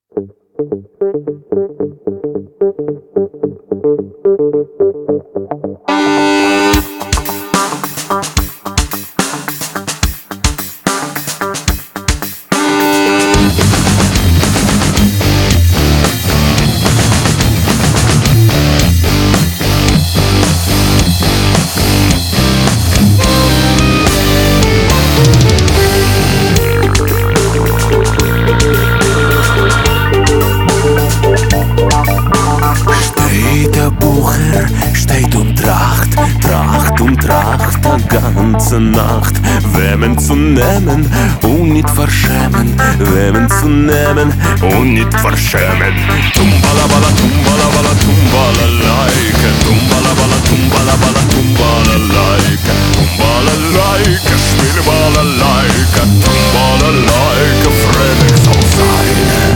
Steht und tracht, tracht und tracht die ganze Nacht. Wem zu nehmen und nicht verschämen, wem zu nehmen und nicht verschämen. Tumbalabala, tumbalabala, tumbalalaike, tumbalabala, tumbalabala, tumbalalaike, tumbalalaike, spielbalalaike, tumbalalaike, Felix soll sein.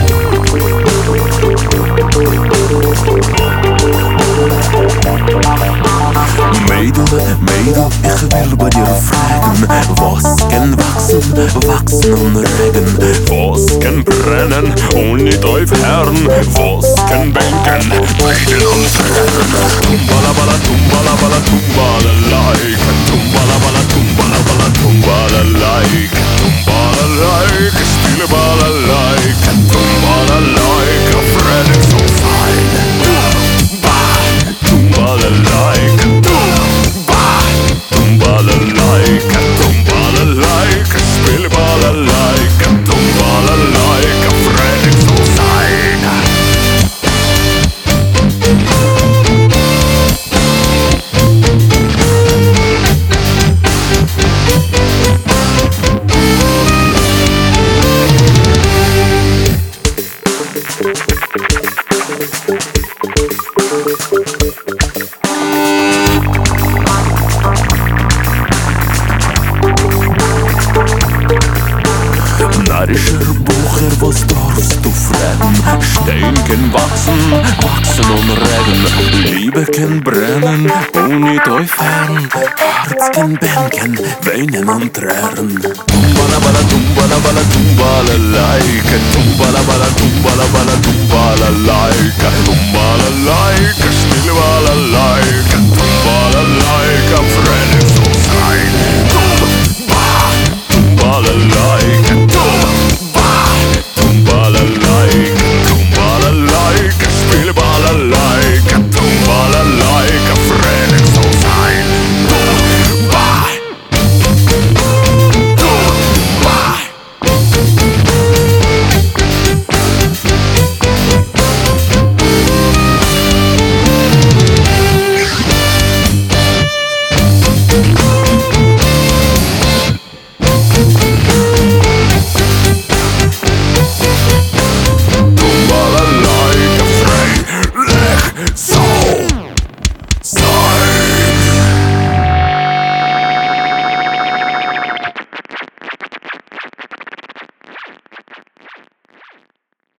Mädel, Mädel, ich will bei dir fragen, was kann wachsen, wachsen und regen? Was kann brennen und nicht aufhören? Was kann bänken, brennen und trennen? Tumbalabala, tumbalabala, tumbalalaike, tumbalabala, tumbalabala, tumbalalaike, tumbalalaike, spielbalalaike, tumbalalaike, Felix soll sein. Tumbalalaike, tumbalalaike, tumbalalaike, spielbalalaike, tumbalalaike, Felix soll sein. Narischer Bucher, was darfst du fragen? Stein kann wachsen, wachsen und regen. Liebe kann brennen und nicht aufhören. Herz kann bänken, weinen und trären. Tumbalabala, tumbalabala, tumbalalaike, tumbalabala, tumbalabala, tumbalalaike,